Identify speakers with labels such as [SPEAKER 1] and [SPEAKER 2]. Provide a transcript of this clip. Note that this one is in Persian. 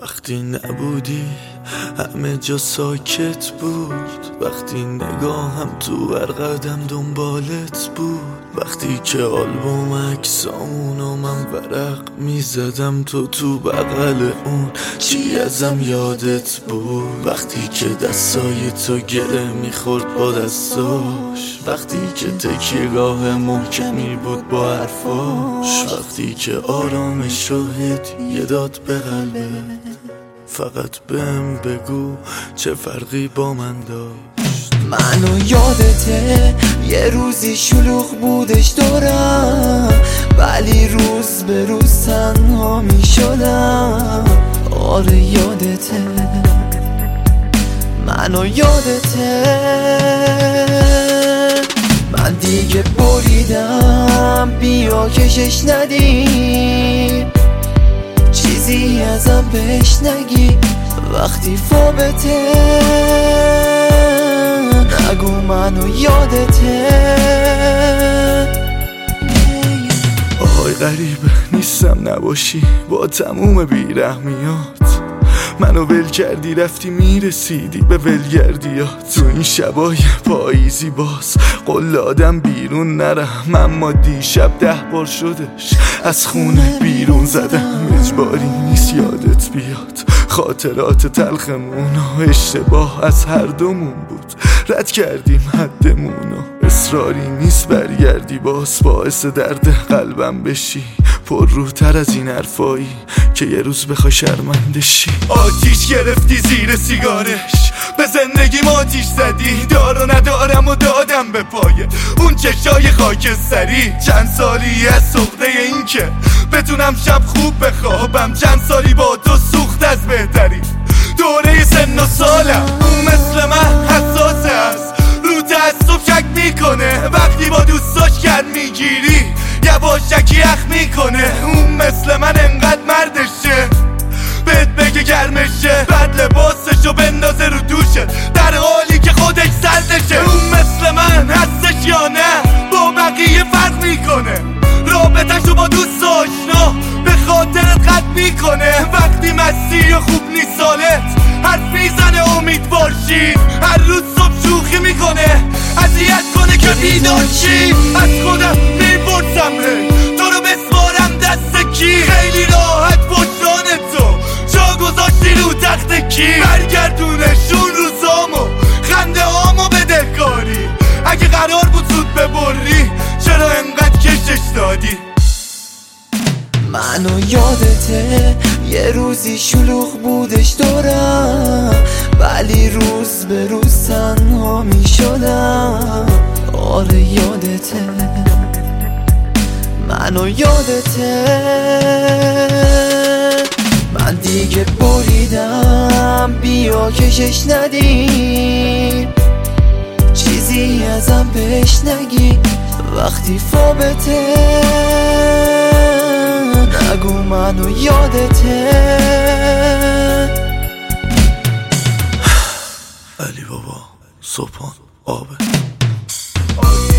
[SPEAKER 1] وقتی نبودی همه جا ساکت بود، وقتی نگاهم تو هر قدم دنبالت بود، وقتی که آلبوم عکسامونو من ورق میزدم تو بغل اون چی ازم یادت بود، وقتی که دستای تو گره میخورد با دستاش، وقتی که تکیهگاه محکمی بود با حرفاش، وقتی که آرامش رو هدیه داد به قلبه. فقط بهم بگو چه فرقی با من داشت.
[SPEAKER 2] منو یادته یه روزی شلوغ بودش دورم، ولی روز به روز تنها می شدم. آره یادته، منو یادته، من دیگه بریدم، بیا کشش ندی، چیزی ازم بهش نگی، وقتی فابته نگو منو یادته.
[SPEAKER 1] آهای غریبه نیستم نباشی، با تموم بیرحمیات منو ول کردی، رفتی میرسیدی به ولگردیات. تو این شبای پاییزی باز قول آدم بیرون نرم، اما دیشب 10 بار شدش از خونه بیرون زدم. اجباری نیست یادت بیاد خاطرات تلخمون و اشتباه از هر دومون بود، رد کردیم حدمونو، اصراری نیست برگردی باز باعث درد قلبم بشی، پر روتر از این حرفایی که یه روز بخوای شرمنده شی. آتیش گرفتی زیر سیگارش، به زندگیم آتیش زدی، دار و ندارم و دادم به پایه اون چشای خاکستری. چند سالی از سخته این که بتونم شب خوب بخوابم، چند سالی با تو سوخت از بهتری. دوره سن و سالم اون مثل من حساس است، رو تعصب شک میکنه، وقتی با دوستاش کرد میگیری یواشکی یخ میکنه. اون مثل من انقدر مردشه بهت بگه گرمشه، بعد لباسشو بندازه رو دوشت در حالی که خودش سردشه. اون مثل من هستش یا نه با بقیه فرق میکنه، رابطه‌شو با دوست آشنا به خاطرت قطع میکنه، وقتی مستی و خوب نیست سالت حرف میزنه امیدوار شی، هر روز صبح شوخی میکنه اذیت کنه که بیدار شی. از خودم میپرسم تو رو بسپارم دست کی، خیلی راحت پشتان تو جا گذاشتی رو تخت کی، برگردونشون روزامو خنده هامو بدهکاری، اگه قرار بود زود ببری چرا انقدر کشش دادی.
[SPEAKER 2] منو یادته یه روزی شلوغ بودش دورم، ولی روز به روز تنها می شدم. آره یادته، منو یادته، من دیگه بریدم، بیا کشش ندی، چیزی ازم بهش نگی، وقتی فابته نگو منو یادته.
[SPEAKER 1] علی بابا صبحان آبه